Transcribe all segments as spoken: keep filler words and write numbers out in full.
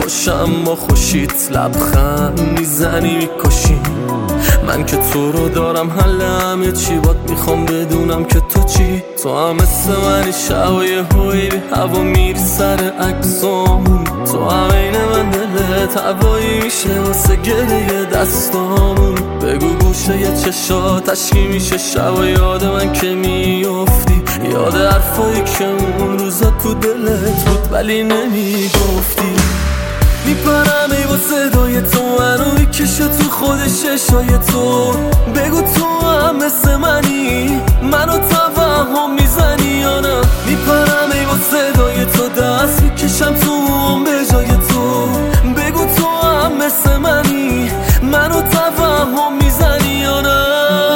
باشم با خوشیت لبخند میزنی میکشی. من که تو رو دارم حل همه چی، بات میخوام بدونم که تو چی. تو هم مثل منی شبای هوی بی هوا میری سر عکسامون. تو هم این من دلت هوایی میشه واسه گریه دستامون. بگو گوشه یه چشا تشکی میشه شب و یاد من که میافتی. یاد حرفایی که اون روزا تو دلت بود ولی نمیگفتی. میپرم ای با صدای تو منو میکشه تو خود ششای تو. بگو تو هم مثل منی منو توهم میزنی یا نه. میپرم ای با صدای تو دست میکشم تو هم به جای تو. بگو تو هم مثل منی منو توهم میزنی یا نه.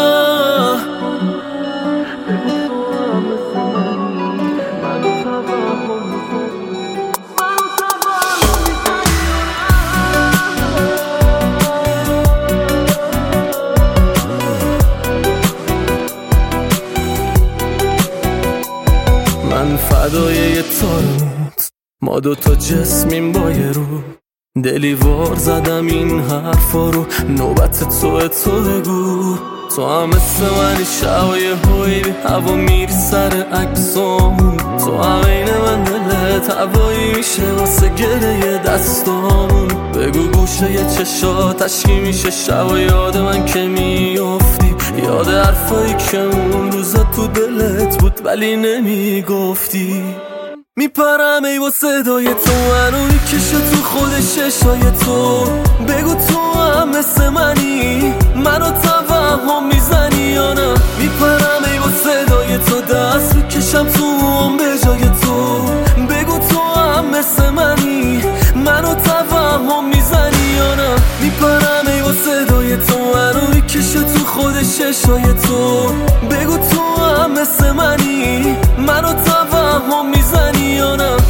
من فدای یه تارموت، ما دوتا جسمیم با یه رو. دلی وار زدم این حرفا رو، نوبت توه تو بگو. تو هم مثل منی شبای هوی بی هوا میری سر عکسامون. تو هم این من دلت هوایی میشه واسه گریه دستامون. بگو گوشه یه چشا تشکی میشه شب و یاد من که میافتی. یاد حرفایی که اون روزا تو دلت بود ولی نمیگفتی. میپرم ای با صدای تو منو میکشه تو خود ششای تو. بگو تو هم مثل منی منو توهم میزنی یا نه. میپرم ای با صدای تو دست میکشم تو هم به جای تو. بگو تو هم مثل منی منو توهم میزنی یا نه. میپرم ای با صدای تو منو میکشه تو خود ششای تو. بگو تو هم مثل منی منو توهم میزنی یا نه.